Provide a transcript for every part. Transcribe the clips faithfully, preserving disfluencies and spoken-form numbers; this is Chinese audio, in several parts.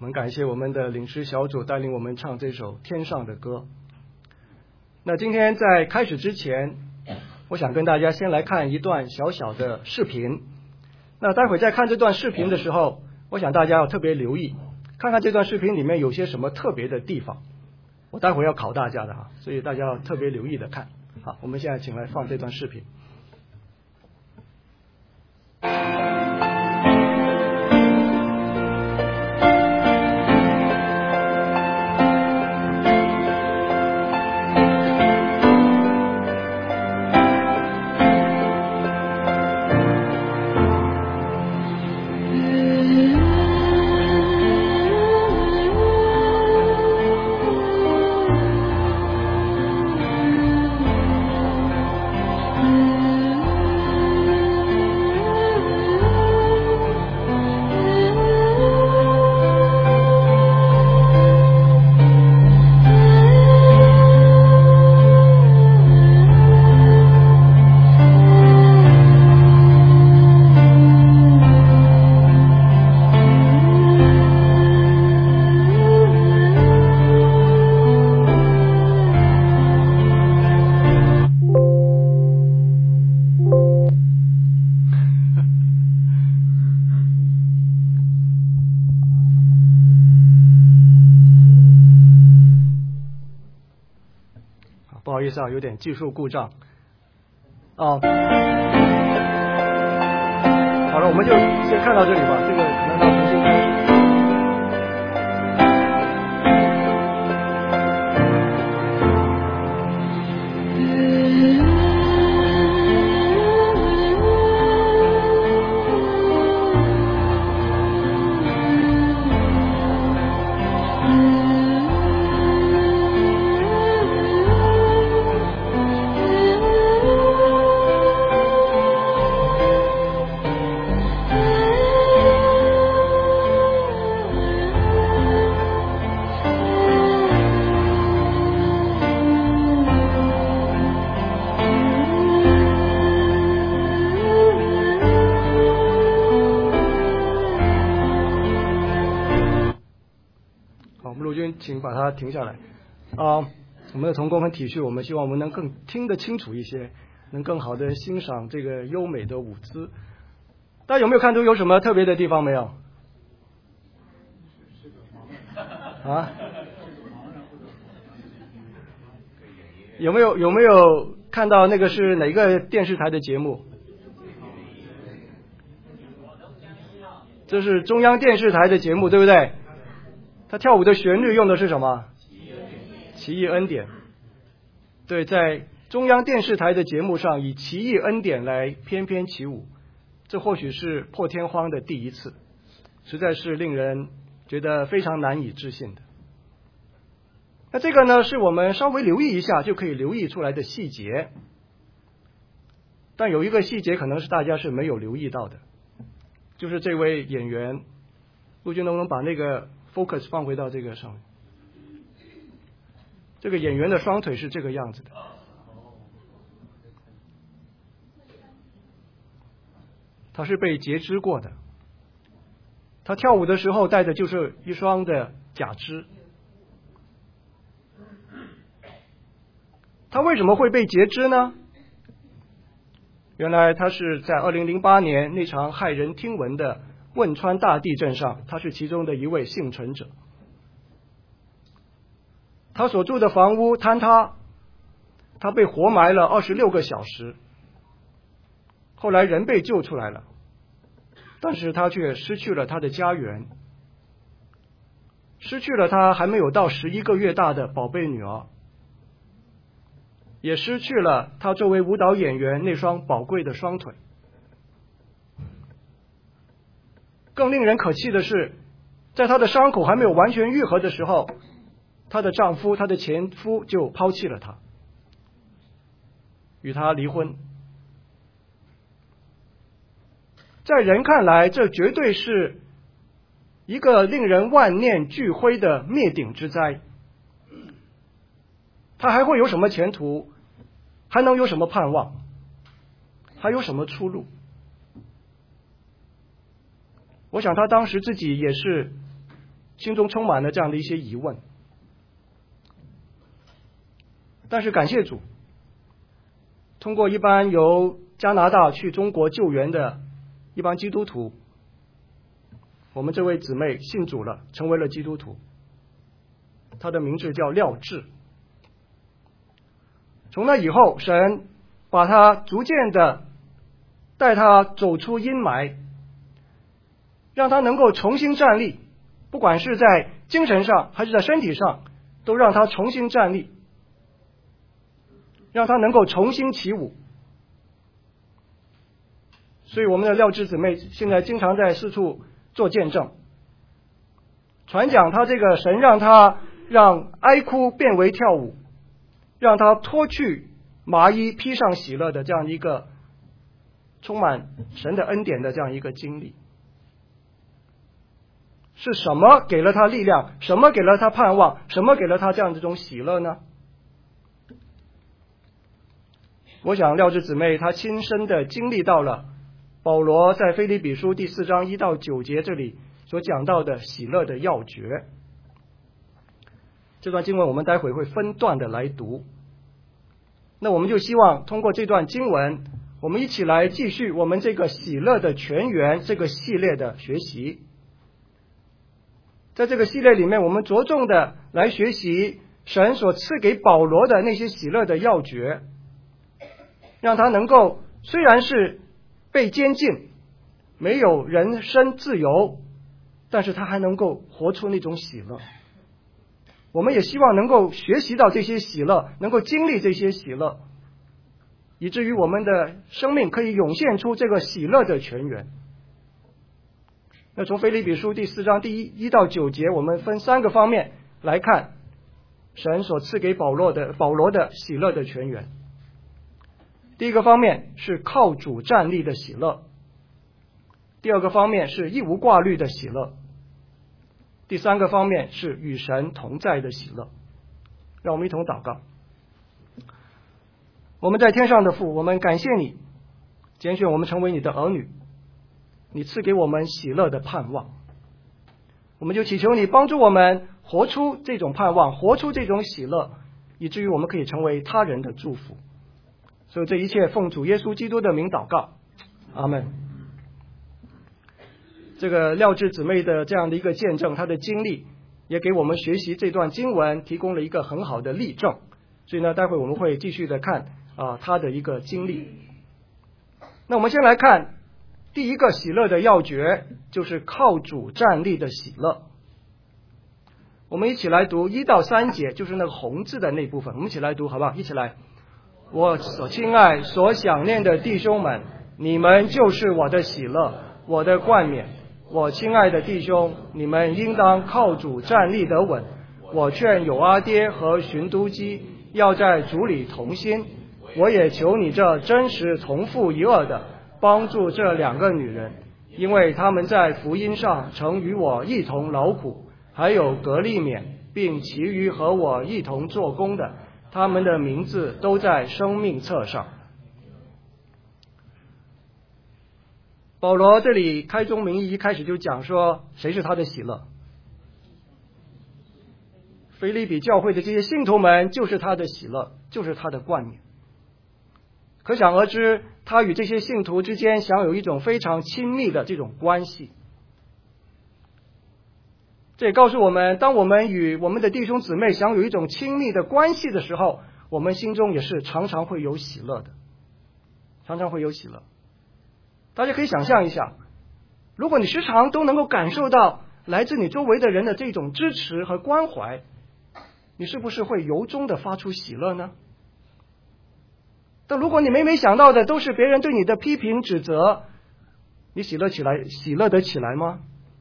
我们感谢我们的领诗小组带领我们唱这首天上的歌。那今天在开始之前，我想跟大家先来看一段小小的视频。那待会在看这段视频的时候，我想大家要特别留意，看看这段视频里面有些什么特别的地方。我待会要考大家的哈，所以大家要特别留意的看。好，我们现在请来放这段视频。不好意思啊，有点技术故障。哦，好了，我们就先看到这里吧，这个可能要重新开始。请把它停下来啊、呃！我们的同工们体恤我们，希望我们能更听得清楚一些，能更好的欣赏这个优美的舞姿。大家有没有看出有什么特别的地方没有？啊？有没有有没有看到那个是哪个电视台的节目？这是中央电视台的节目，对不对？他跳舞的旋律用的是什么？奇异恩典。对，在中央电视台的节目上以奇异恩典来翩翩起舞，这或许是破天荒的第一次，实在是令人觉得非常难以置信的。那这个呢，是我们稍微留意一下就可以留意出来的细节，但有一个细节可能是大家是没有留意到的，就是这位演员，陆军能不能把那个focus 放回到这个上面？这个演员的双腿是这个样子的，他是被截肢过的，他跳舞的时候带的就是一双的假肢。他为什么会被截肢呢？原来他是在二零零八年那场骇人听闻的汶川大地震上，他是其中的一位幸存者。他所住的房屋坍塌，他被活埋了二十六个小时，后来人被救出来了，但是他却失去了他的家园，失去了他还没有到十一个月大的宝贝女儿，也失去了他作为舞蹈演员那双宝贵的双腿。更令人可气的是，在她的伤口还没有完全愈合的时候，她的丈夫，她的前夫就抛弃了她，与她离婚。在人看来，这绝对是一个令人万念俱灰的灭顶之灾。她还会有什么前途？还能有什么盼望？还有什么出路？我想他当时自己也是心中充满了这样的一些疑问。但是感谢主，通过一班由加拿大去中国救援的一帮基督徒，我们这位姊妹信主了，成为了基督徒，她的名字叫廖智。从那以后，神把她逐渐的带她走出阴霾，让她能够重新站立，不管是在精神上还是在身体上，都让她重新站立，让她能够重新起舞。所以我们的廖智姊妹现在经常在四处做见证，传讲她这个神让她让哀哭变为跳舞，让她脱去麻衣披上喜乐的这样一个充满神的恩典的这样一个经历。是什么给了她力量？什么给了她盼望？什么给了她这样一种喜乐呢？我想廖智姊妹她亲身的经历到了保罗在腓立比书第四章一到九节这里所讲到的喜乐的要诀。这段经文我们待会会分段的来读，那我们就希望通过这段经文，我们一起来继续我们这个喜乐的泉源这个系列的学习。在这个系列里面，我们着重的来学习神所赐给保罗的那些喜乐的要诀，让他能够虽然是被监禁，没有人身自由，但是他还能够活出那种喜乐。我们也希望能够学习到这些喜乐，能够经历这些喜乐，以至于我们的生命可以涌现出这个喜乐的泉源。那从腓立比书第四章第一一到九节，我们分三个方面来看神所赐给保罗的保罗的喜乐的泉源。第一个方面是靠主站立的喜乐，第二个方面是一无挂虑的喜乐，第三个方面是与神同在的喜乐。让我们一同祷告。我们在天上的父，我们感谢你拣选我们成为你的儿女，你赐给我们喜乐的盼望，我们就祈求你帮助我们活出这种盼望，活出这种喜乐，以至于我们可以成为他人的祝福。所以这一切奉主耶稣基督的名祷告，阿们。这个廖智姊妹的这样的一个见证，她的经历也给我们学习这段经文提供了一个很好的例证。所以呢，待会我们会继续的看啊她的一个经历。那我们先来看第一个喜乐的要诀，就是靠主站立的喜乐。我们一起来读一到三节，就是那个红字的那部分，我们一起来读好不好？一起来。我所亲爱所想念的弟兄们，你们就是我的喜乐，我的冠冕。我亲爱的弟兄，你们应当靠主站立得稳。我劝友阿爹和寻都基要在主里同心。我也求你这真实同父一轭的帮助这两个女人，因为他们在福音上曾与我一同劳苦，还有革利勉，并其余和我一同做工的，他们的名字都在生命册上。保罗这里开宗明义，一开始就讲说谁是他的喜乐。腓立比教会的这些信徒们就是他的喜乐，就是他的冠冕。可想而知，他与这些信徒之间享有一种非常亲密的这种关系。这也告诉我们，当我们与我们的弟兄姊妹享有一种亲密的关系的时候，我们心中也是常常会有喜乐的，常常会有喜乐。大家可以想象一下，如果你时常都能够感受到来自你周围的人的这种支持和关怀，你是不是会由衷的发出喜乐呢？但如果你每每想到的都是别人对你的批评指责，你喜乐起来，喜乐得起来吗？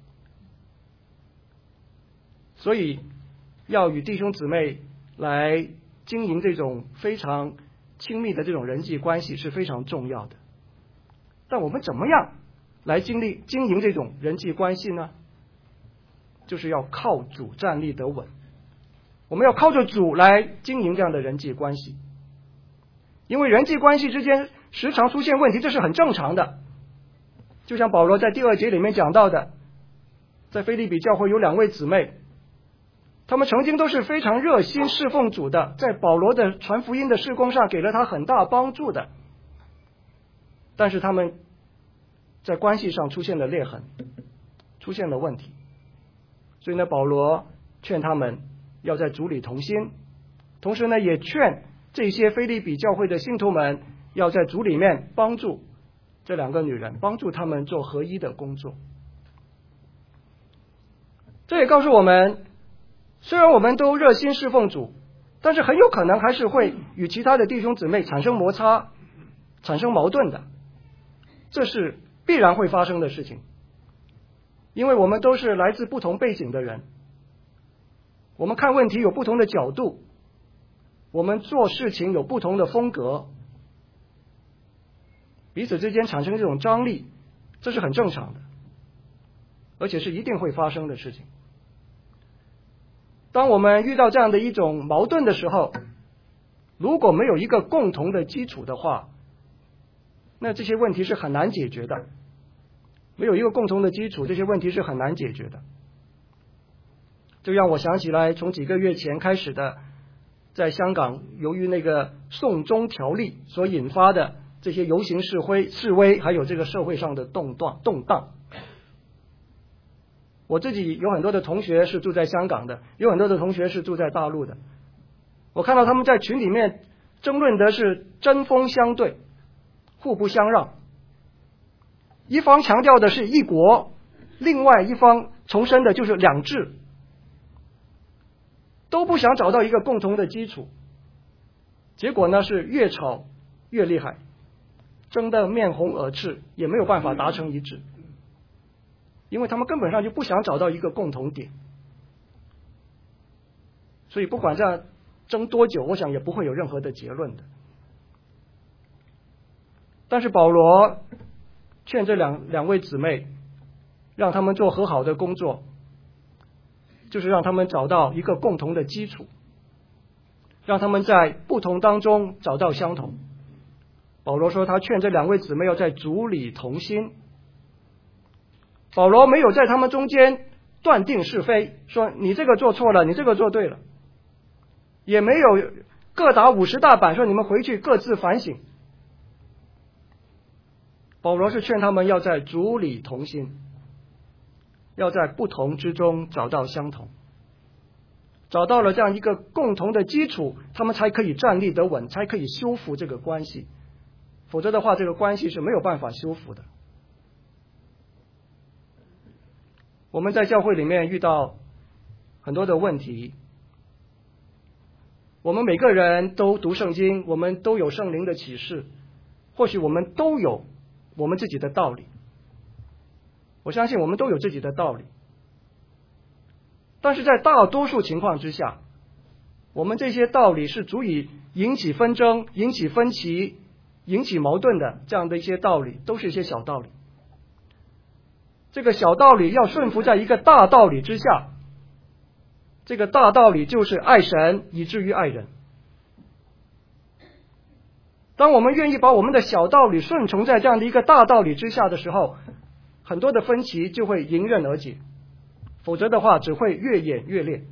所以要与弟兄姊妹来经营这种非常亲密的这种人际关系是非常重要的。但我们怎么样来经历经营这种人际关系呢？就是要靠主站立得稳。我们要靠着主来经营这样的人际关系，因为人际关系之间时常出现问题，这是很正常的。就像保罗在第二节里面讲到的， 在腓立比教会有两位姊妹，他们曾经都是非常热心侍奉主的，在保罗的传福音的事工上给了他很大帮助的，但是他们在关系上出现了裂痕，出现了问题，所以呢，保罗劝他们要在主里同心，同时呢，也劝这些腓立比教会的信徒们要在主里面帮助这两个女人，帮助他们做合一的工作。这也告诉我们，虽然我们都热心侍奉主，但是很有可能还是会与其他的弟兄姊妹产生摩擦，产生矛盾的，这是必然会发生的事情，因为我们都是来自不同背景的人，我们看问题有不同的角度，我们做事情有不同的风格，彼此之间产生这种张力，这是很正常的，而且是一定会发生的事情。当我们遇到这样的一种矛盾的时候，如果没有一个共同的基础的话，那这些问题是很难解决的。没有一个共同的基础，这些问题是很难解决的。这让我想起来，从几个月前开始的，在香港由于那个送中条例所引发的这些游行示威、示威，还有这个社会上的动荡动荡。我自己有很多的同学是住在香港的，有很多的同学是住在大陆的。我看到他们在群里面争论的是针锋相对，互不相让。一方强调的是一国，另外一方重申的就是两制，都不想找到一个共同的基础。结果呢是越吵越厉害，争得面红耳赤，也没有办法达成一致。因为他们根本上就不想找到一个共同点，所以不管这样争多久，我想也不会有任何的结论的。但是保罗劝这两两位姊妹，让他们做和好的工作，就是让他们找到一个共同的基础，让他们在不同当中找到相同。保罗说他劝这两位姊妹要在主里同心。保罗没有在他们中间断定是非，说你这个做错了，你这个做对了，也没有各打五十大板，说你们回去各自反省。保罗是劝他们要在主里同心，要在不同之中找到相同，找到了这样一个共同的基础，他们才可以站立得稳，才可以修复这个关系，否则的话这个关系是没有办法修复的。我们在教会里面遇到很多的问题，我们每个人都读圣经，我们都有圣灵的启示，或许我们都有我们自己的道理，我相信我们都有自己的道理，但是在大多数情况之下，我们这些道理是足以引起纷争、引起分歧、引起矛盾的，这样的一些道理都是一些小道理。这个小道理要顺服在一个大道理之下，这个大道理就是爱神以至于爱人。当我们愿意把我们的小道理顺从在这样的一个大道理之下的时候，很多的分歧就会迎刃而解，否则的话只会越演越烈。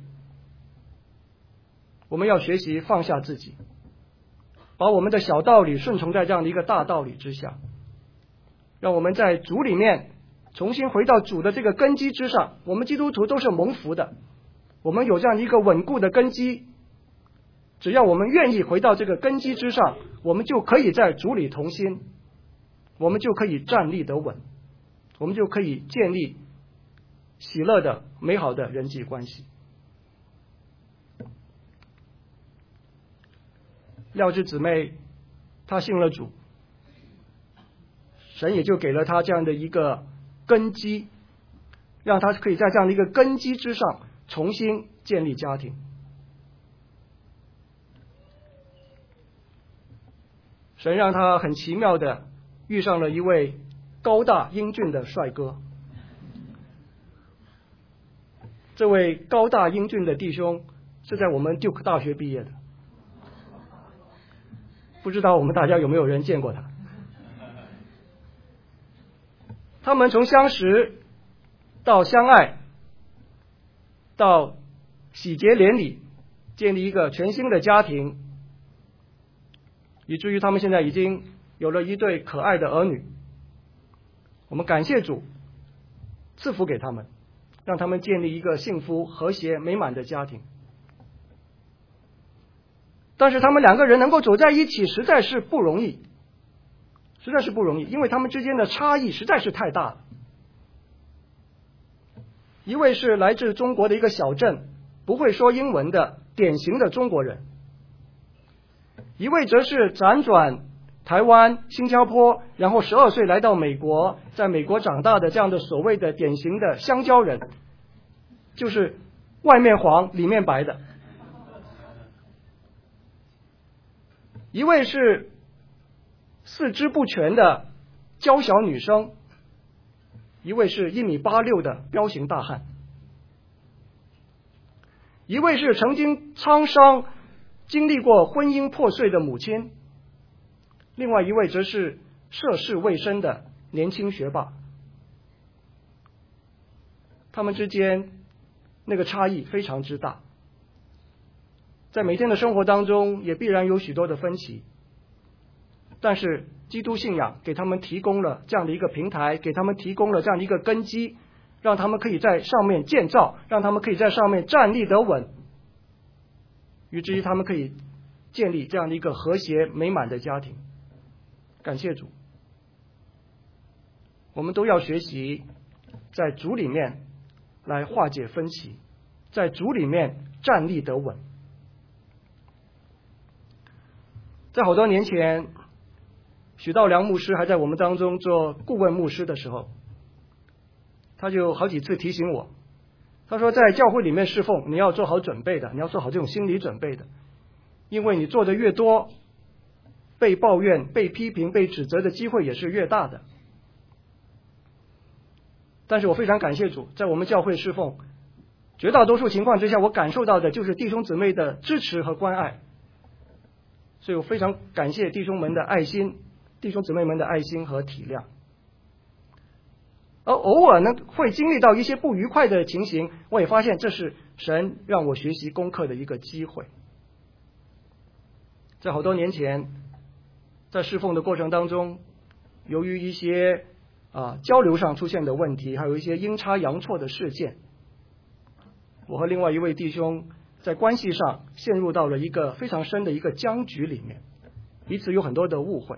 我们要学习放下自己，把我们的小道理顺从在这样的一个大道理之下，让我们在主里面重新回到主的这个根基之上。我们基督徒都是蒙福的，我们有这样一个稳固的根基，只要我们愿意回到这个根基之上，我们就可以在主里同心，我们就可以站立得稳，我们就可以建立喜乐的美好的人际关系。廖枝姊妹她信了主，神也就给了她这样的一个根基，让她可以在这样的一个根基之上重新建立家庭。神让她很奇妙的遇上了一位高大英俊的帅哥，这位高大英俊的弟兄是在我们 Duke 大学毕业的，不知道我们大家有没有人见过他。他们从相识到相爱到喜结连理，建立一个全新的家庭，以至于他们现在已经有了一对可爱的儿女。我们感谢主赐福给他们，让他们建立一个幸福和谐美满的家庭。但是他们两个人能够走在一起实在是不容易，实在是不容易，因为他们之间的差异实在是太大了。一位是来自中国的一个小镇，不会说英文的典型的中国人，一位则是辗转台湾、新加坡，然后十二岁来到美国，在美国长大的这样的所谓的典型的香蕉人，就是外面黄里面白的。一位是四肢不全的娇小女生，一位是一米八六的彪形大汉。一位是曾经沧桑经历过婚姻破碎的母亲，另外一位则是涉世未深的年轻学霸。他们之间那个差异非常之大，在每天的生活当中也必然有许多的分歧，但是基督信仰给他们提供了这样的一个平台，给他们提供了这样的一个根基，让他们可以在上面建造，让他们可以在上面站立得稳，以至于他们可以建立这样的一个和谐美满的家庭。感谢主，我们都要学习在主里面来化解分歧，在主里面站立得稳。在好多年前，许道良牧师还在我们当中做顾问牧师的时候，他就好几次提醒我，他说在教会里面侍奉，你要做好准备的，你要做好这种心理准备的，因为你做的越多，被抱怨、被批评、被指责的机会也是越大的。但是我非常感谢主，在我们教会侍奉，绝大多数情况之下，我感受到的就是弟兄姊妹的支持和关爱，所以我非常感谢弟兄们的爱心，弟兄姊妹们的爱心和体谅。而偶尔呢，会经历到一些不愉快的情形，我也发现这是神让我学习功课的一个机会。在好多年前，在侍奉的过程当中，由于一些啊交流上出现的问题，还有一些阴差阳错的事件，我和另外一位弟兄在关系上陷入到了一个非常深的一个僵局里面，彼此有很多的误会。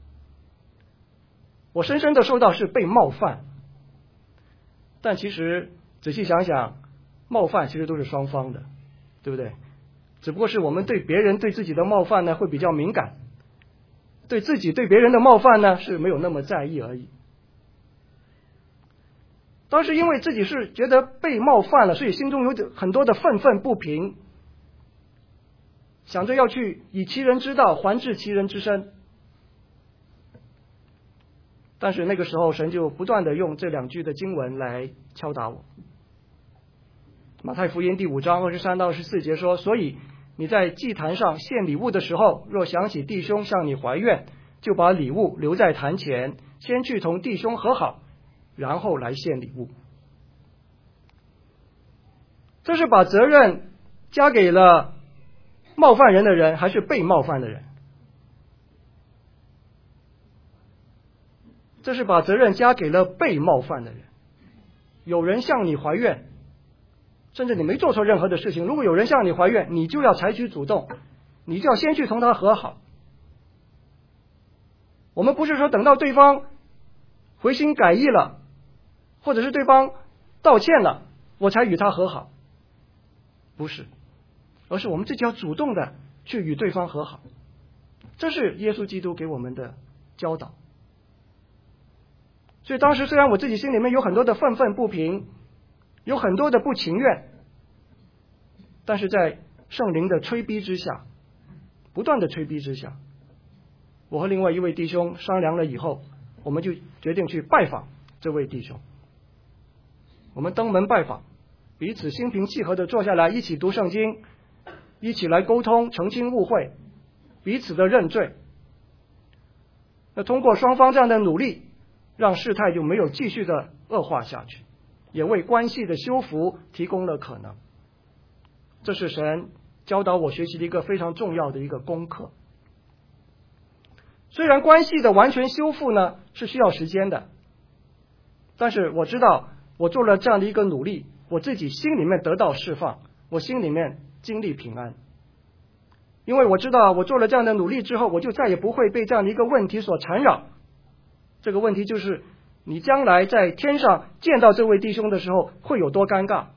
我深深的受到是被冒犯，但其实仔细想想，冒犯其实都是双方的，对不对？只不过是我们对别人对自己的冒犯呢会比较敏感，对自己对别人的冒犯呢是没有那么在意而已。当时因为自己是觉得被冒犯了，所以心中有很多的愤愤不平，想着要去以其人之道还治其人之身。但是那个时候神就不断的用这两句的经文来敲打我。马太福音第五章二十三到二十四节说，所以你在祭坛上献礼物的时候，若想起弟兄向你怀怨，就把礼物留在坛前，先去同弟兄和好，然后来献礼物。这是把责任加给了冒犯人的人，还是被冒犯的人？这是把责任加给了被冒犯的人。有人向你怀怨，甚至你没做错任何的事情，如果有人向你怀怨，你就要采取主动，你就要先去同他和好。我们不是说等到对方回心改意了，或者是对方道歉了，我才与他和好，不是，而是我们自己要主动的去与对方和好。这是耶稣基督给我们的教导。所以当时虽然我自己心里面有很多的愤愤不平，有很多的不情愿，但是在圣灵的催逼之下，不断的催逼之下，我和另外一位弟兄商量了以后，我们就决定去拜访这位弟兄。我们登门拜访，彼此心平气和的坐下来，一起读圣经，一起来沟通澄清误会，彼此的认罪。那通过双方这样的努力，让事态就没有继续的恶化下去，也为关系的修复提供了可能。 这是神教导我学习的一个非常重要的一个功课。虽然关系的完全修复呢是需要时间的，但是我知道我做了这样的一个努力，我自己心里面得到释放，我心里面经历平安。因为我知道我做了这样的努力之后，我就再也不会被这样的一个问题所缠绕。这个问题就是你将来在天上见到这位弟兄的时候会有多尴尬，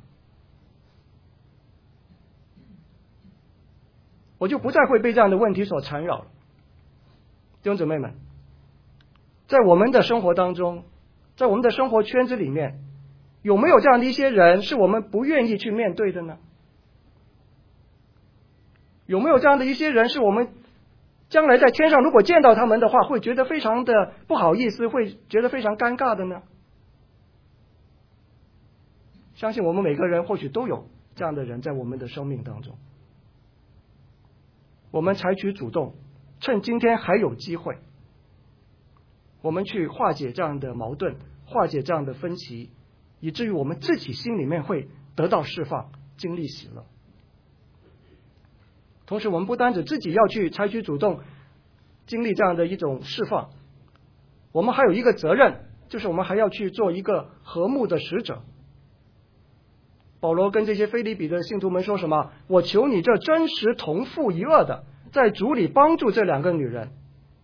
我就不再会被这样的问题所缠绕了。弟兄姊妹们，在我们的生活当中，在我们的生活圈子里面，有没有这样的一些人是我们不愿意去面对的呢？有没有这样的一些人是我们将来在天上如果见到他们的话会觉得非常的不好意思，会觉得非常尴尬的呢？相信我们每个人或许都有这样的人在我们的生命当中。我们采取主动，趁今天还有机会，我们去化解这样的矛盾，化解这样的分歧，以至于我们自己心里面会得到释放，经历喜乐。同时我们不单止自己要去采取主动经历这样的一种释放，我们还有一个责任，就是我们还要去做一个和睦的使者。保罗跟这些腓立比的信徒们说什么？我求你这真实同父一轭的，在主里帮助这两个女人。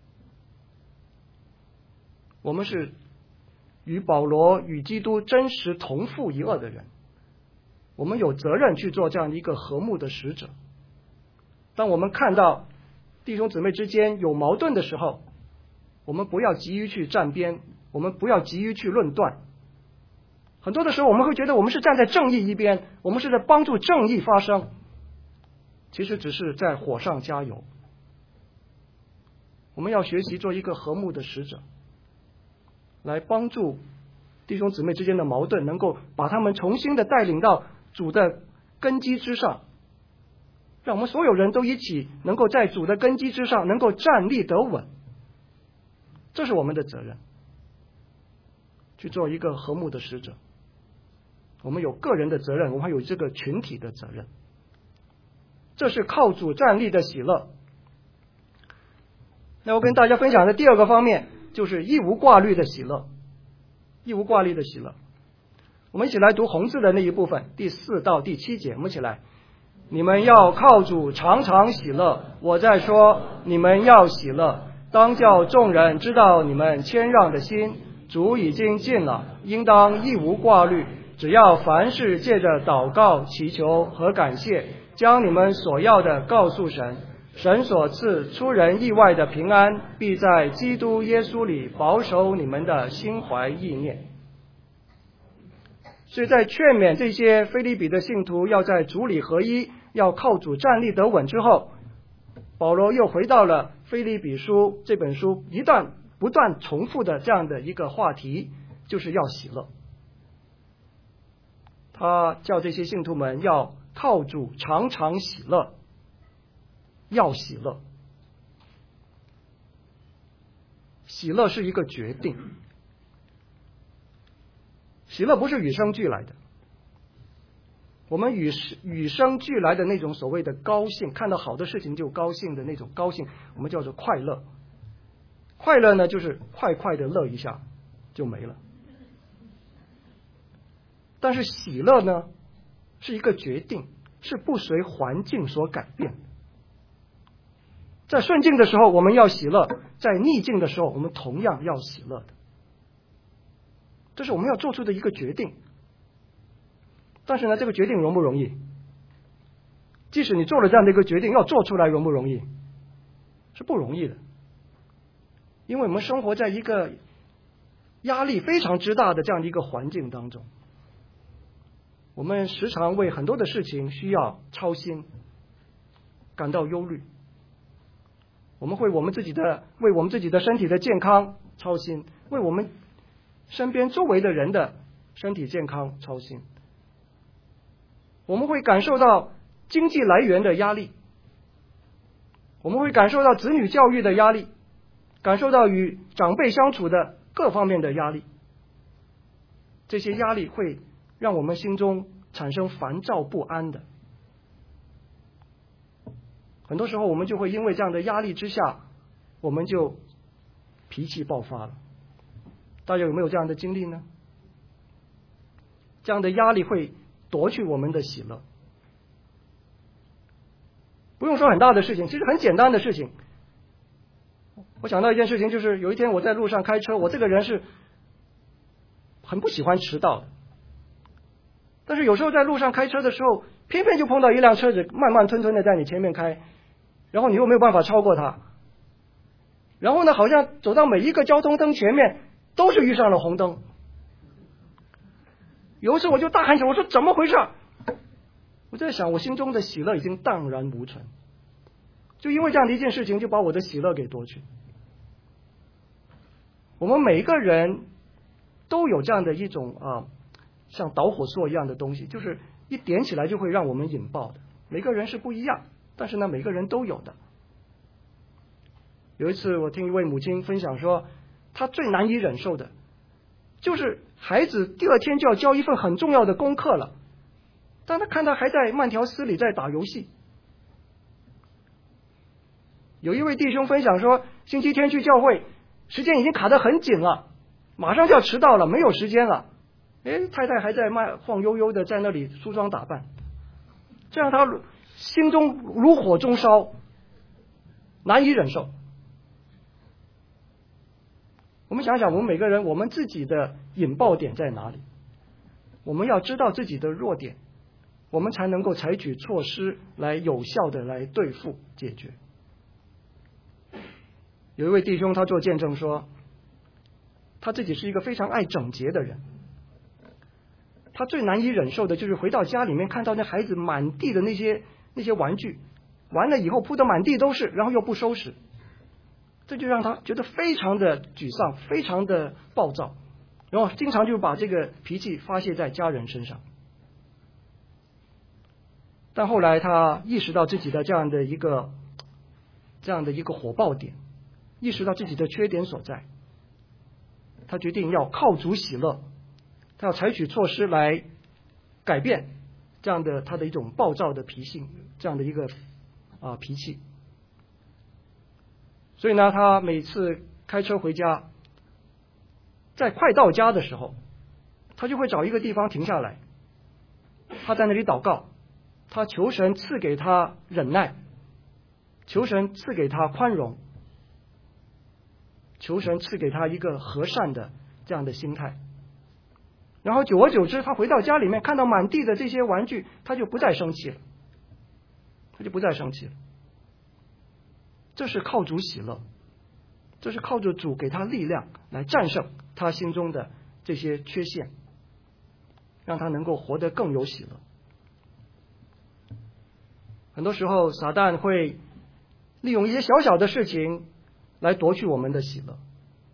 我们是与保罗与基督真实同父一轭的人，我们有责任去做这样的一个和睦的使者。当我们看到弟兄姊妹之间有矛盾的时候，我们不要急于去站边，我们不要急于去论断。很多的时候我们会觉得我们是站在正义一边，我们是在帮助正义发生，其实只是在火上加油。我们要学习做一个和睦的使者，来帮助弟兄姊妹之间的矛盾能够把他们重新的带领到主的根基之上，让我们所有人都一起能够在主的根基之上能够站立得稳。这是我们的责任，去做一个和睦的使者。我们有个人的责任，我们还有这个群体的责任。这是靠主站立的喜乐。那我跟大家分享的第二个方面就是一无挂虑的喜乐。一无挂虑的喜乐，我们一起来读红字的那一部分，第四到第七节，我们一起来。你们要靠主常常喜乐，我在说你们要喜乐，当叫众人知道你们谦让的心，主已经近了，应当一无挂虑，只要凡事借着祷告祈求和感谢，将你们所要的告诉神，神所赐出人意外的平安，必在基督耶稣里保守你们的心怀意念。所以在劝勉这些腓立比的信徒要在主里合一，要靠主站立得稳之后，保罗又回到了腓立比书这本书一段不断重复的这样的一个话题，就是要喜乐。他叫这些信徒们要靠主常常喜乐，要喜乐。喜乐是一个决定，喜乐不是与生俱来的。我们与与生俱来的那种所谓的高兴，看到好的事情就高兴的那种高兴，我们叫做快乐。快乐呢，就是快快的乐一下就没了。但是喜乐呢，是一个决定，是不随环境所改变。在顺境的时候我们要喜乐，在逆境的时候我们同样要喜乐的。这是我们要做出的一个决定。但是呢，这个决定容不容易？即使你做了这样的一个决定，要做出来容不容易？是不容易的。因为我们生活在一个压力非常之大的这样的一个环境当中，我们时常为很多的事情需要操心，感到忧虑。我们会我们自己的为我们自己的身体的健康操心，为我们身边周围的人的身体健康操心。我们会感受到经济来源的压力，我们会感受到子女教育的压力，感受到与长辈相处的各方面的压力。这些压力会让我们心中产生烦躁不安的。 很多时候我们就会因为这样的压力之下，我们就脾气爆发了。大家有没有这样的经历呢？这样的压力会夺去我们的喜乐。不用说很大的事情，其实很简单的事情。我想到一件事情，就是有一天我在路上开车，我这个人是很不喜欢迟到的，但是有时候在路上开车的时候，偏偏就碰到一辆车子慢慢吞吞的在你前面开，然后你又没有办法超过它，然后呢，好像走到每一个交通灯前面都是遇上了红灯。有一次我就大喊起来，我说怎么回事？我在想，我心中的喜乐已经荡然无存，就因为这样的一件事情，就把我的喜乐给夺去。我们每个人都有这样的一种啊，像导火索一样的东西，就是一点起来就会让我们引爆的。每个人是不一样，但是呢，每个人都有的。有一次我听一位母亲分享说，她最难以忍受的就是孩子第二天就要交一份很重要的功课了，但他看他还在慢条斯理在打游戏。有一位弟兄分享说，星期天去教会，时间已经卡得很紧了，马上就要迟到了，没有时间了。哎，太太还在慢晃悠悠的在那里梳妆打扮，这让他心中如火中烧，难以忍受。我们想想，我们每个人，我们自己的引爆点在哪里？我们要知道自己的弱点，我们才能够采取措施来有效的来对付解决。有一位弟兄他做见证说，他自己是一个非常爱整洁的人，他最难以忍受的就是回到家里面看到那孩子满地的那些那些玩具，完了以后铺得满地都是，然后又不收拾，这就让他觉得非常的沮丧，非常的暴躁，然后经常就把这个脾气发泄在家人身上。但后来他意识到自己的这样的一个这样的一个火爆点，意识到自己的缺点所在，他决定要靠主喜乐，他要采取措施来改变这样的他的一种暴躁的脾性，这样的一个啊脾气。所以呢，他每次开车回家，在快到家的时候，他就会找一个地方停下来，他在那里祷告，他求神赐给他忍耐，求神赐给他宽容，求神赐给他一个和善的这样的心态。然后久而久之，他回到家里面看到满地的这些玩具，他就不再生气了，他就不再生气了。这是靠主喜乐，这是靠着主给他力量来战胜他心中的这些缺陷，让他能够活得更有喜乐。很多时候撒旦会利用一些小小的事情来夺去我们的喜乐。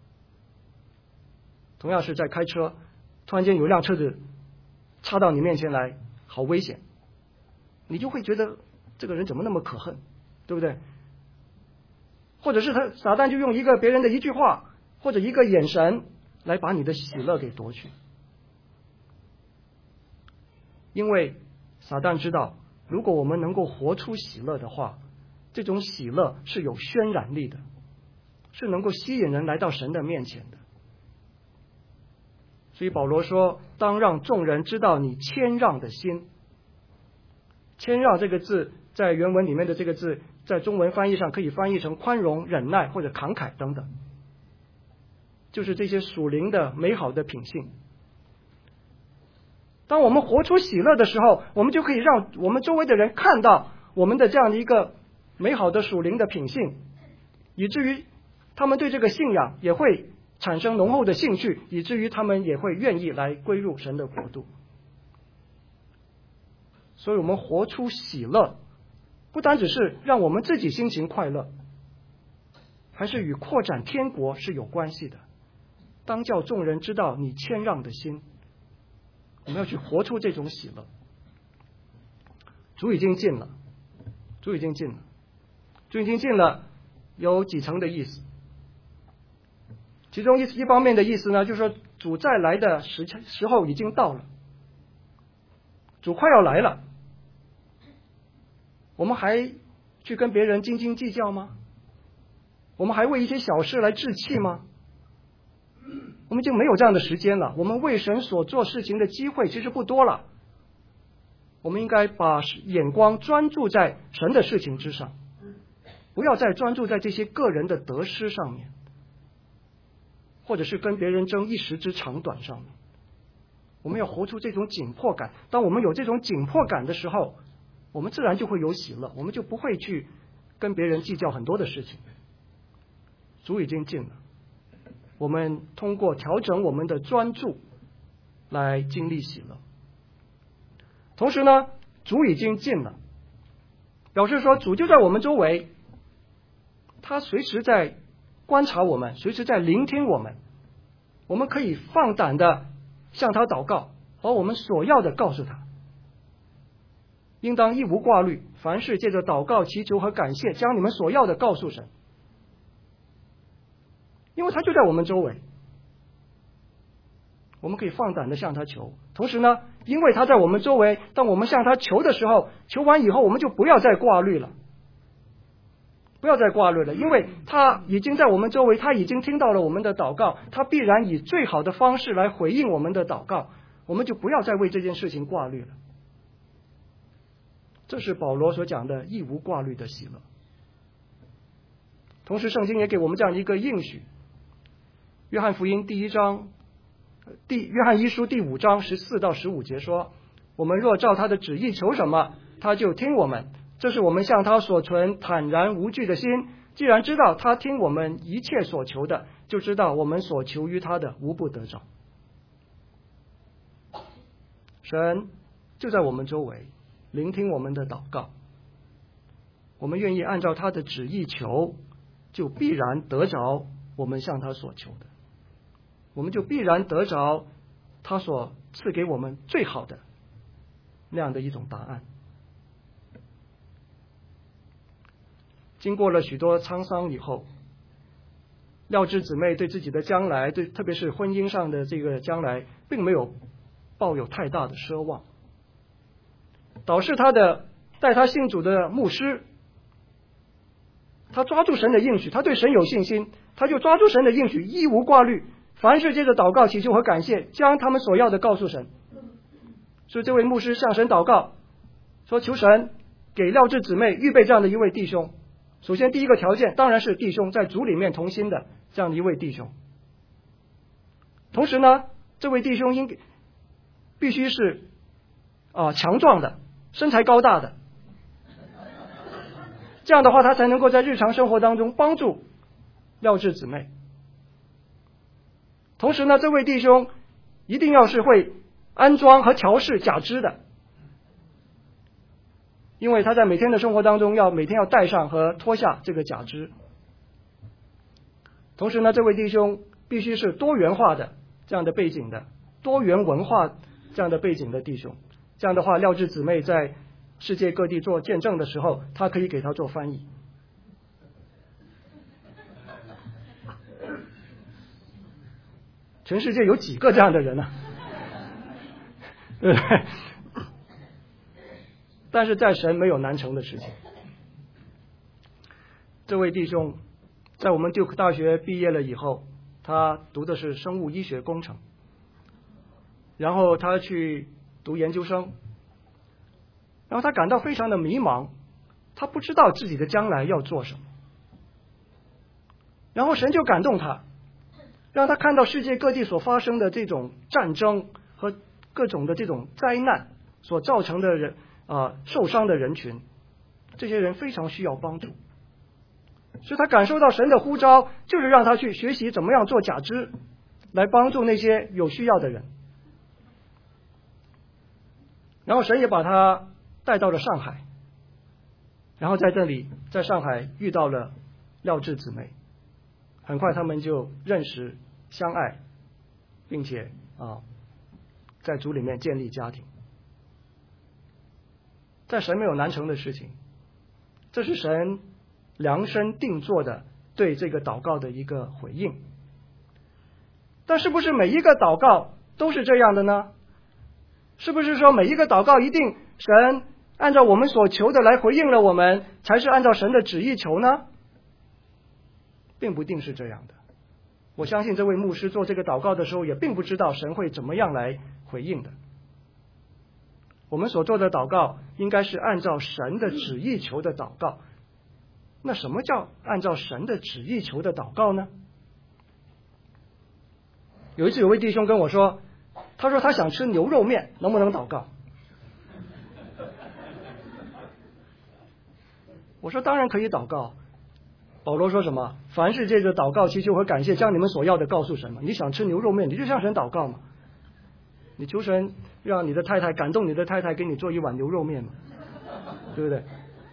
同样是在开车，突然间有一辆车子插到你面前来，好危险，你就会觉得这个人怎么那么可恨，对不对？或者是他撒旦就用一个别人的一句话或者一个眼神来把你的喜乐给夺去。因为撒旦知道，如果我们能够活出喜乐的话，这种喜乐是有渲染力的，是能够吸引人来到神的面前的。所以保罗说，当让众人知道你谦让的心。谦让这个字在原文里面的这个字，在中文翻译上可以翻译成宽容、忍耐或者慷慨等等，就是这些属灵的美好的品性。当我们活出喜乐的时候，我们就可以让我们周围的人看到我们的这样的一个美好的属灵的品性，以至于他们对这个信仰也会产生浓厚的兴趣，以至于他们也会愿意来归入神的国度。所以我们活出喜乐，不单只是让我们自己心情快乐，还是与扩展天国是有关系的。当叫众人知道你谦让的心，我们要去活出这种喜乐。主已经进了，主已经进了，主已经进了，有几层的意思。其中一一方面的意思呢，就是说主再来的时时候已经到了，主快要来了。我们还去跟别人斤斤计较吗？我们还为一些小事来置气吗？我们就没有这样的时间了。我们为神所做事情的机会其实不多了。我们应该把眼光专注在神的事情之上，不要再专注在这些个人的得失上面，或者是跟别人争一时之长短上面。我们要活出这种紧迫感。当我们有这种紧迫感的时候，我们自然就会有喜乐，我们就不会去跟别人计较很多的事情。主已经近了，我们通过调整我们的专注来经历喜乐。同时呢，主已经近了，表示说主就在我们周围，他随时在观察我们，随时在聆听我们。我们可以放胆的向他祷告，把我们所要的告诉他。应当一无挂虑，凡事借着祷告、祈求和感谢，将你们所要的告诉神，因为他就在我们周围，我们可以放胆的向他求。同时呢，因为他在我们周围，当我们向他求的时候，求完以后我们就不要再挂虑了，不要再挂虑了，因为他已经在我们周围，他已经听到了我们的祷告，他必然以最好的方式来回应我们的祷告，我们就不要再为这件事情挂虑了。这是保罗所讲的一无挂虑的喜乐。同时圣经也给我们这样一个应许，约翰福音第一章第约翰一书第五章十四到十五节说，我们若照他的旨意求什么，他就听我们，这是我们向他所存坦然无惧的心。既然知道他听我们一切所求的，就知道我们所求于他的无不得着。神就在我们周围，聆听我们的祷告，我们愿意按照他的旨意求，就必然得着我们向他所求的，我们就必然得着他所赐给我们最好的那样的一种答案。经过了许多沧桑以后，廖智姊妹对自己的将来，对特别是婚姻上的这个将来，并没有抱有太大的奢望。导致他的带他信主的牧师，他抓住神的应许，他对神有信心，他就抓住神的应许，一无挂虑，凡事借着祷告、祈求和感谢，将他们所要的告诉神。所以这位牧师向神祷告，说求神给廖智姊妹预备这样的一位弟兄。首先第一个条件当然是弟兄在主里面同心的这样的一位弟兄。同时呢，这位弟兄应必须是啊、呃、强壮的，身材高大的，这样的话他才能够在日常生活当中帮助廖智姊妹。同时呢，这位弟兄一定要是会安装和调试假肢的，因为他在每天的生活当中要每天要戴上和脱下这个假肢。同时呢，这位弟兄必须是多元化的这样的背景的，多元文化这样的背景的弟兄。这样的话，廖智姊妹在世界各地做见证的时候，他可以给他做翻译。全世界有几个这样的人呢、啊？对不对？但是在神没有难成的事情。这位弟兄在我们 Duke 大学毕业了以后，他读的是生物医学工程，然后他去读研究生，然后他感到非常的迷茫，他不知道自己的将来要做什么。然后神就感动他，让他看到世界各地所发生的这种战争和各种的这种灾难所造成的人啊、呃、受伤的人群，这些人非常需要帮助。所以他感受到神的呼召，就是让他去学习怎么样做假肢，来帮助那些有需要的人。然后神也把他带到了上海，然后在这里在上海遇到了廖智姊妹，很快他们就认识相爱，并且啊在主里面建立家庭。在神没有难成的事情，这是神量身定做的对这个祷告的一个回应。但是不是每一个祷告都是这样的呢？是不是说每一个祷告一定神按照我们所求的来回应了我们，才是按照神的旨意求呢？并不一定是这样的。我相信这位牧师做这个祷告的时候，也并不知道神会怎么样来回应的。我们所做的祷告应该是按照神的旨意求的祷告。那什么叫按照神的旨意求的祷告呢？有一次有位弟兄跟我说，他说他想吃牛肉面，能不能祷告？我说当然可以祷告。保罗说什么？凡是借着祷告祈求和感谢，将你们所要的告诉神嘛。你想吃牛肉面，你就向神祷告嘛。你求神让你的太太感动你的太太，给你做一碗牛肉面嘛，对不对？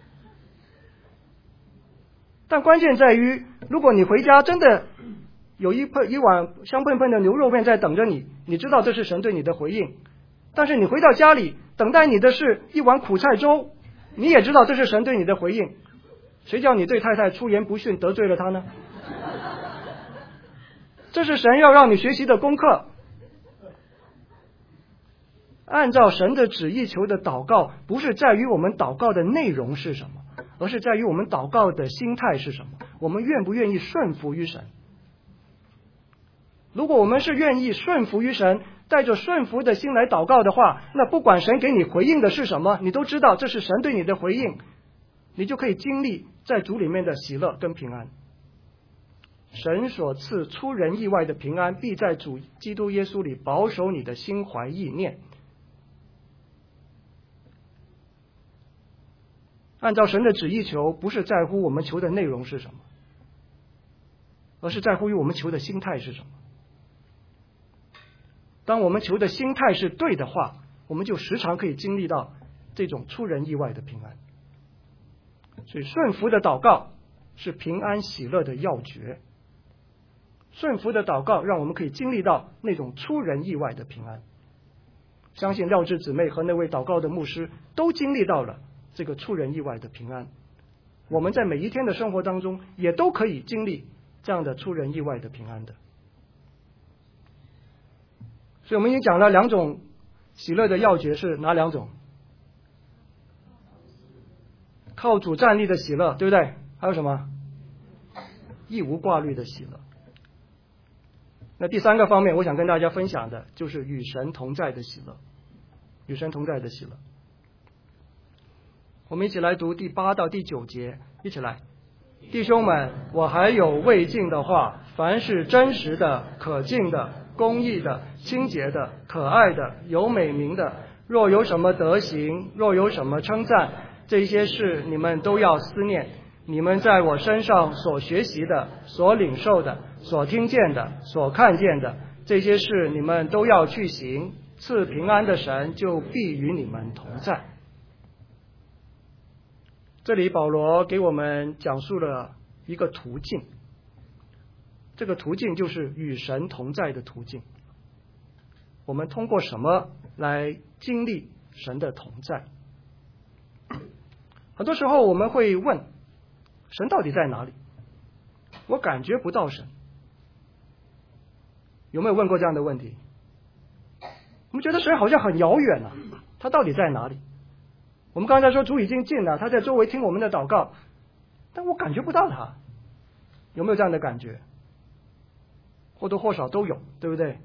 但关键在于，如果你回家真的有一盆一碗香喷喷的牛肉面在等着你，你知道这是神对你的回应。但是你回到家里，等待你的是一碗苦菜粥，你也知道这是神对你的回应。谁叫你对太太出言不逊，得罪了他呢？这是神要让你学习的功课。按照神的旨意求的祷告，不是在于我们祷告的内容是什么，而是在于我们祷告的心态是什么，我们愿不愿意顺服于神。如果我们是愿意顺服于神，带着顺服的心来祷告的话，那不管神给你回应的是什么，你都知道这是神对你的回应，你就可以经历在主里面的喜乐跟平安。神所赐出人意外的平安，必在主基督耶稣里保守你的心怀意念。按照神的旨意求，不是在乎我们求的内容是什么，而是在乎于我们求的心态是什么。当我们求的心态是对的话，我们就时常可以经历到这种出人意外的平安。所以顺服的祷告是平安喜乐的要诀。顺服的祷告让我们可以经历到那种出人意外的平安。相信廖智姊妹和那位祷告的牧师都经历到了这个出人意外的平安。我们在每一天的生活当中也都可以经历这样的出人意外的平安的。所以我们已经讲了两种喜乐的要诀，是哪两种？靠主站立的喜乐，对不对？还有什么？一无挂虑的喜乐。那第三个方面我想跟大家分享的就是与神同在的喜乐。与神同在的喜乐。我们一起来读第八到第九节，一起来。弟兄们，我还有未尽的话，凡是真实的、可敬的、公义的、清洁的、可爱的、有美名的，若有什么德行，若有什么称赞，这些事你们都要思念。你们在我身上所学习的、所领受的、所听见的、所看见的，这些事你们都要去行，赐平安的神就必与你们同在。这里保罗给我们讲述了一个途径，这个途径就是与神同在的途径。我们通过什么来经历神的同在？很多时候我们会问，神到底在哪里？我感觉不到神。有没有问过这样的问题？我们觉得神好像很遥远啊，他到底在哪里？我们刚才说主已经近了，他在周围听我们的祷告，但我感觉不到他。有没有这样的感觉？或多或少都有，对不对？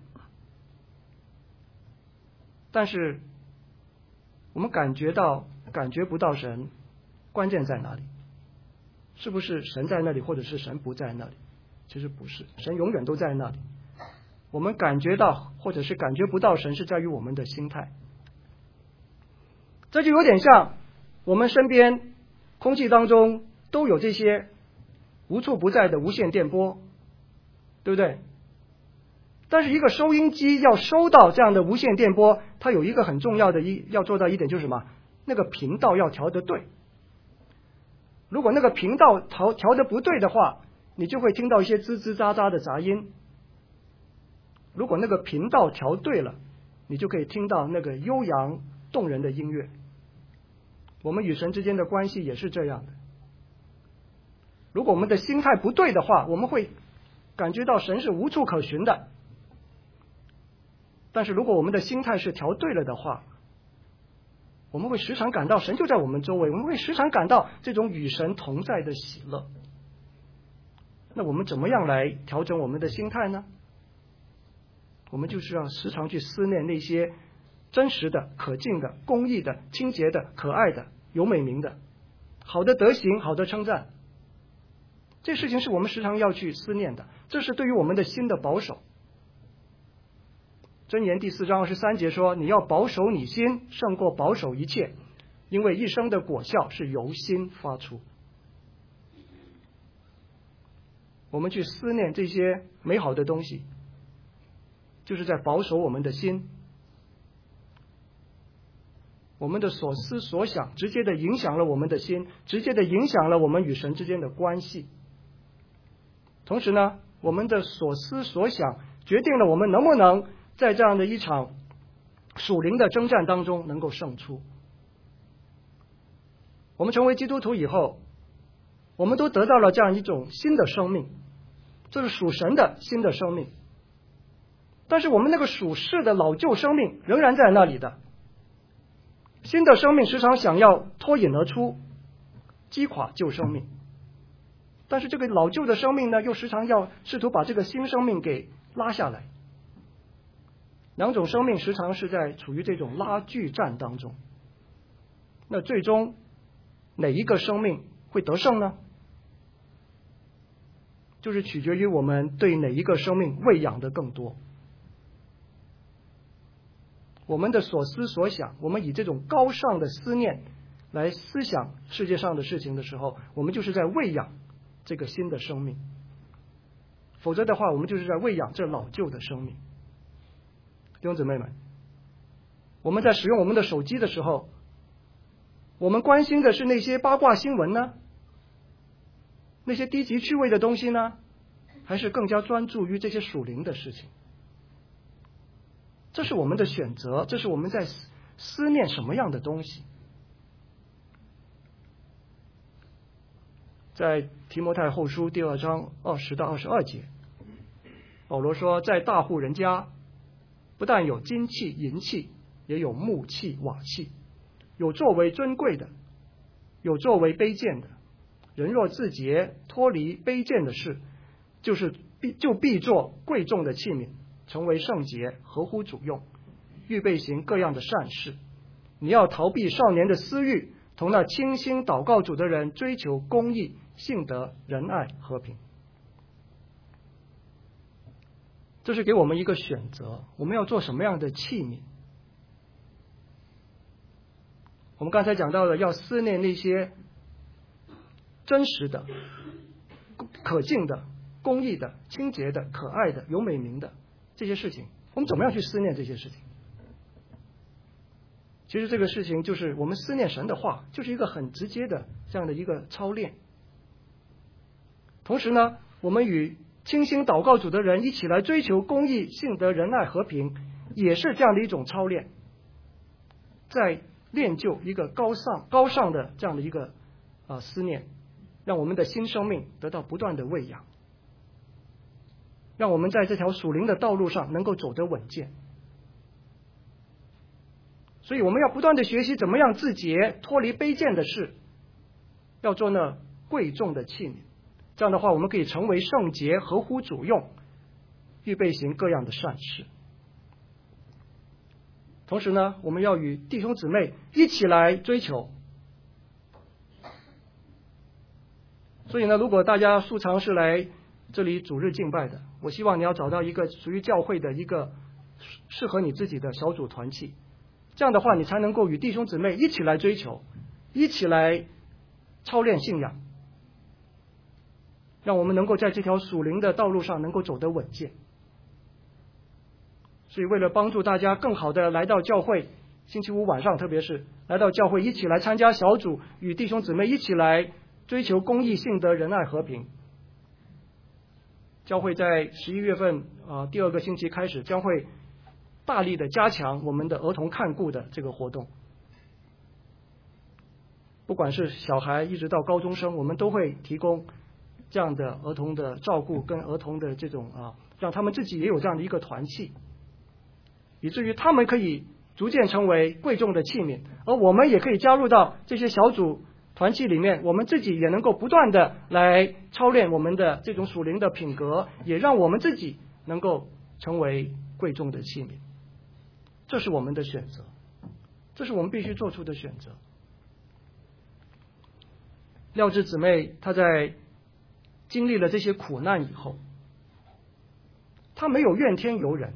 但是我们感觉到感觉不到神，关键在哪里？是不是神在那里，或者是神不在那里？其实不是，神永远都在那里。我们感觉到或者是感觉不到神，是在于我们的心态。这就有点像我们身边空气当中都有这些无处不在的无线电波，对不对？但是一个收音机要收到这样的无线电波，它有一个很重要的一要做到一点，就是什么？那个频道要调得对。如果那个频道调调得不对的话，你就会听到一些吱吱喳喳的杂音。如果那个频道调对了，你就可以听到那个悠扬动人的音乐。我们与神之间的关系也是这样的。如果我们的心态不对的话，我们会感觉到神是无处可寻的。但是如果我们的心态是调对了的话， 我们会时常感到神就在我们周围，我们会时常感到这种与神同在的喜乐。那我们怎么样来调整我们的心态呢？我们就是要时常去思念那些真实的、可敬的、公义的、清洁的、可爱的、有美名的、好的德行、好的称赞。这事情是我们时常要去思念的，这是对于我们的心的保守。箴言第四章二十三节说，你要保守你心，胜过保守一切，因为一生的果效是由心发出。我们去思念这些美好的东西，就是在保守我们的心。我们的所思所想直接的影响了我们的心，直接的影响了我们与神之间的关系。同时呢，我们的所思所想决定了我们能不能在这样的一场属灵的征战当中能够胜出。我们成为基督徒以后，我们都得到了这样一种新的生命，这是属神的新的生命。但是我们那个属世的老旧生命仍然在那里的。新的生命时常想要脱颖而出，击垮旧生命，但是这个老旧的生命呢，又时常要试图把这个新生命给拉下来。两种生命时常是在处于这种拉锯战当中。那最终哪一个生命会得胜呢？就是取决于我们对哪一个生命喂养的更多。我们的所思所想，我们以这种高尚的思念来思想世界上的事情的时候，我们就是在喂养这个新的生命。否则的话，我们就是在喂养这老旧的生命。弟兄姊妹们，我们在使用我们的手机的时候，我们关心的是那些八卦新闻呢？那些低级趣味的东西呢？还是更加专注于这些属灵的事情？这是我们的选择，这是我们在思念什么样的东西。在提摩太后书第二章二十到二十二节，保罗说，在大户人家不但有金器银器，也有木器瓦器，有作为尊贵的，有作为卑贱的。人若自洁，脱离卑贱的事，就是必就必做贵重的器皿，成为圣洁，合乎主用，预备行各样的善事。你要逃避少年的私欲，同那清心祷告主的人追求公义、信德、仁爱、和平。这是给我们一个选择，我们要做什么样的器皿。我们刚才讲到了要思念那些真实的、可敬的、公义的、清洁的、可爱的、有美名的这些事情，我们怎么样去思念这些事情？其实这个事情就是我们思念神的话，就是一个很直接的这样的一个操练。同时呢，我们与清心祷告主的人一起来追求公义、信德、仁爱、和平，也是这样的一种操练，在练就一个高尚高尚的这样的一个啊、呃、思念，让我们的新生命得到不断的喂养，让我们在这条属灵的道路上能够走得稳健。所以我们要不断的学习怎么样自洁，脱离卑贱的事，要做那贵重的器皿。这样的话，我们可以成为圣洁，合乎主用，预备行各样的善事。同时呢，我们要与弟兄姊妹一起来追求。所以呢，如果大家素常是来这里主日敬拜的，我希望你要找到一个属于教会的一个适合你自己的小组团契，这样的话你才能够与弟兄姊妹一起来追求，一起来操练信仰，让我们能够在这条属灵的道路上能够走得稳健。所以为了帮助大家更好的来到教会，星期五晚上特别是来到教会一起来参加小组，与弟兄姊妹一起来追求公义、信德、仁爱、和平。教会在十一月份啊、呃、第二个星期开始，将会大力的加强我们的儿童看顾的这个活动。不管是小孩一直到高中生，我们都会提供这样的儿童的照顾跟儿童的这种啊，让他们自己也有这样的一个团契，以至于他们可以逐渐成为贵重的器皿，而我们也可以加入到这些小组团契里面，我们自己也能够不断的来操练我们的这种属灵的品格，也让我们自己能够成为贵重的器皿。这是我们的选择，这是我们必须做出的选择。廖智姊妹她在经历了这些苦难以后，她没有怨天尤人，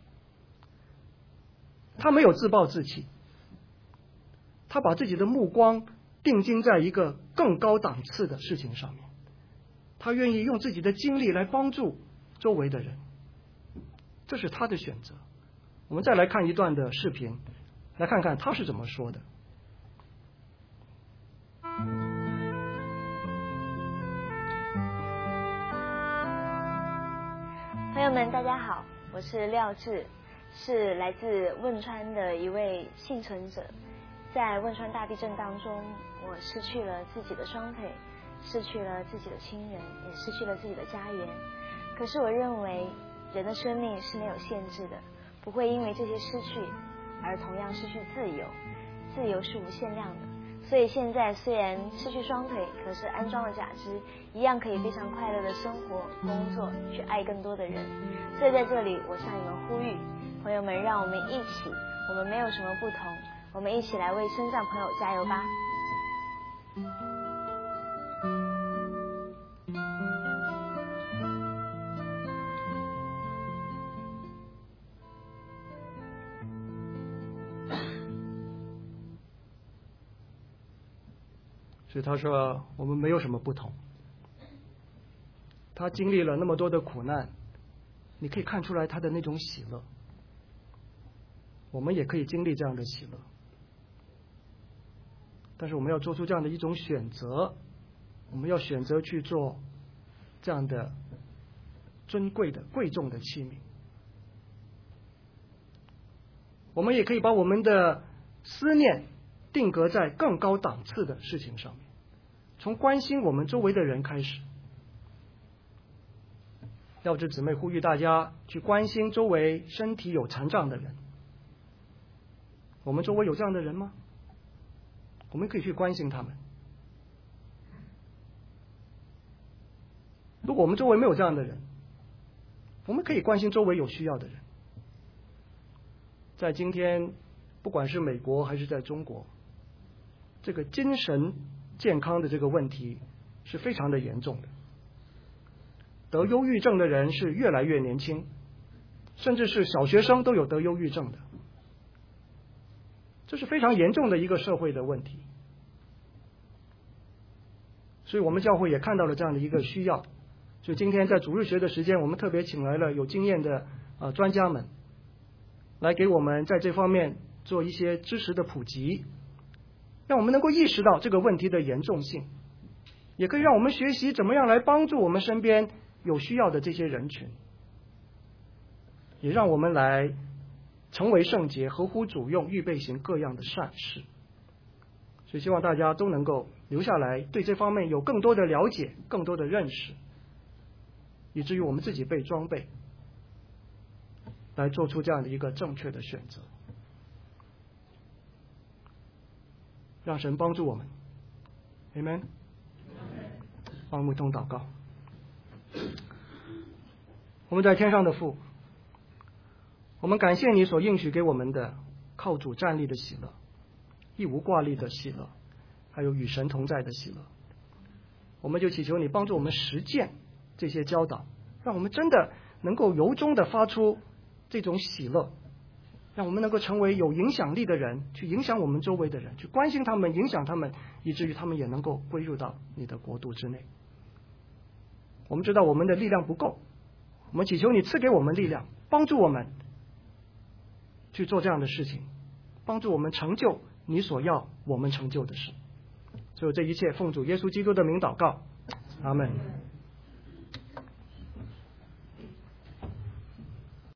她没有自暴自弃，她把自己的目光定睛在一个更高档次的事情上面，她愿意用自己的精力来帮助周围的人，这是她的选择。我们再来看一段的视频，来看看她是怎么说的。 朋友们大家好，我是廖智，是来自汶川的一位幸存者。在汶川大地震当中，我失去了自己的双腿，失去了自己的亲人，也失去了自己的家园。可是我认为人的生命是没有限制的，不会因为这些失去而同样失去自由，自由是无限量的。所以现在虽然失去双腿，可是安装了假肢，一样可以非常快乐的生活、工作，去爱更多的人。所以在这里，我向你们呼吁，朋友们，让我们一起，我们没有什么不同，我们一起来为身障朋友加油吧。 所以他说我们没有什么不同。他经历了那么多的苦难，你可以看出来他的那种喜乐，我们也可以经历这样的喜乐，但是我们要做出这样的一种选择，我们要选择去做这样的尊贵的贵重的器皿。我们也可以把我们的思念定格在更高档次的事情上面，从关心我们周围的人开始。廖智姊妹呼吁大家去关心周围身体有残障的人。我们周围有这样的人吗？我们可以去关心他们。如果我们周围没有这样的人，我们可以关心周围有需要的人。在今天，不管是美国还是在中国，这个精神健康的这个问题是非常的严重的。得忧郁症的人是越来越年轻，甚至是小学生都有得忧郁症的，这是非常严重的一个社会的问题。所以我们教会也看到了这样的一个需要，所以今天在主日学的时间，我们特别请来了有经验的呃专家们，来给我们在这方面做一些知识的普及，让我们能够意识到这个问题的严重性，也可以让我们学习怎么样来帮助我们身边有需要的这些人群，也让我们来成为圣洁，合乎主用，预备行各样的善事。所以希望大家都能够留下来，对这方面有更多的了解，更多的认识，以至于我们自己被装备，来做出这样的一个正确的选择。让神帮助我们 Amen。 帮我们一同祷告。我们在天上的父，我们感谢你所应许给我们的靠主站立的喜乐，一无挂虑的喜乐，还有与神同在的喜乐。我们就祈求你帮助我们实践这些教导，让我们真的能够由衷的发出这种喜乐，让我们能够成为有影响力的人，去影响我们周围的人，去关心他们，影响他们，以至于他们也能够归入到你的国度之内。我们知道我们的力量不够，我们祈求你赐给我们力量，帮助我们去做这样的事情，帮助我们成就你所要我们成就的事。所有这一切奉主耶稣基督的名祷告，阿们。